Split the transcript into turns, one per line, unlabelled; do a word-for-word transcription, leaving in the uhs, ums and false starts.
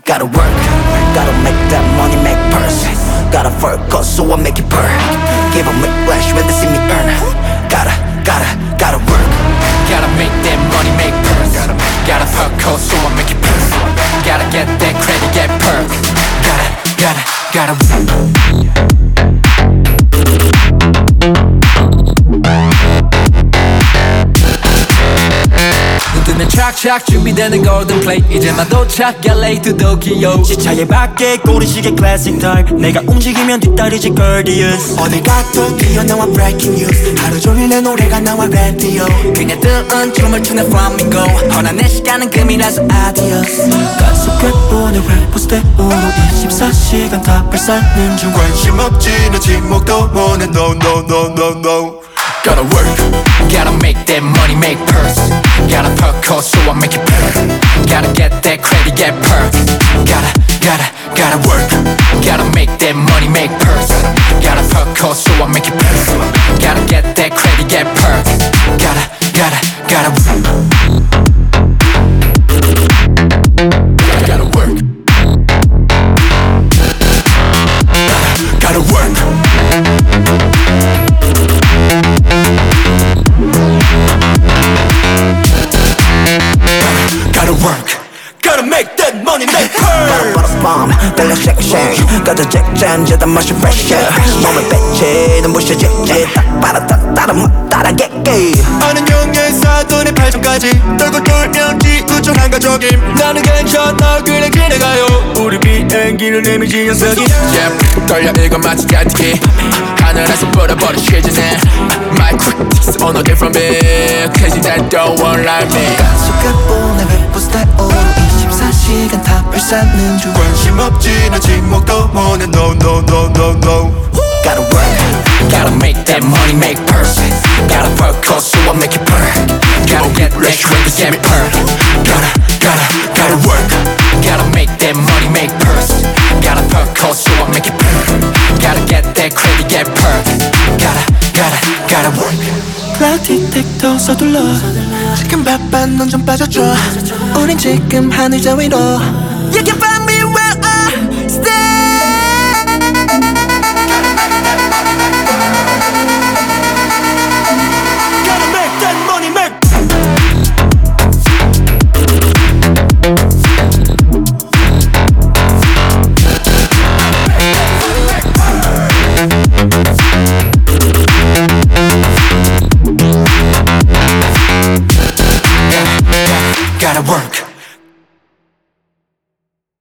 Gotta work, gotta make that money, make purse. Gotta focus so I make it purr. Give them whiplash when they see me earn. Gotta, gotta, gotta work.
Gotta make that money, make purse. Gotta focus so I make it purr. Gotta get that credit, get perks. Gotta, gotta, gotta work. 눈뜨는 착착 준비되는 golden plate 이제 막 도착 엘에이 to Tokyo
시차에 밖에 꼬리시계 classic type 내가 움직이면 뒷다리지 Gordius
어딜 가도 뛰어나와 breaking news 하루 종일 내 노래가 나와 radio
그냥 뜨은 춤을 추는 flamingo 허나 내 시간은 금이라서 adios
가속해 보내 랩포스테오로 이십사 시간 다 발사는 중
관심 없지 너 침묵도 원해 no no no no no
Gotta work, gotta make that money, make purse. Gotta focus so I make it purr. Gotta get that credit, get perks. Gotta, gotta, gotta work. Gotta make that money, make purse. Gotta focus so I make it purr. Gotta get that credit, get perks. Gotta, gotta, gotta work. Gotta work. Gotta, gotta work. Gotta work, gotta make that money, make purse.
Gotta put a bomb, 달려 shake shake 가져 잭잠 재다 마시 pressure 몸을 뺐지 눈부셔지지 딱 봐라 따라 따라 못 따라겠게
아는 영예 사돈의 팔점까지 떨고 돌면 지구촌 한가족임 나는 괜찮아 그냥 지나가요 우리 비행기는 이미 지연석이
Yeah, 떨려 이건 마치 얀티기 하늘에서 불어버린 시즌에 My critics on a different beat Crazy that don't want like me
가속해 보내 웹포스테오로 이십사 시간 다 발사는 중
관심 없지 너 침묵도 원해 no no no no no
Gotta work,
Gotta make that money, make purse. Gotta focus so I make it purr. Gotta get that credit, get me purr. Gotta, gotta, gotta work. Gotta make that money, make purse. Gotta focus so I make it purr. Gotta get that credit, get purr. Gotta, gotta, gotta work.
클라우드 디텍터 서둘러
지금 바쁜 넌 좀 빠져줘
우린 지금 하늘 저 위로
You can find me where I stay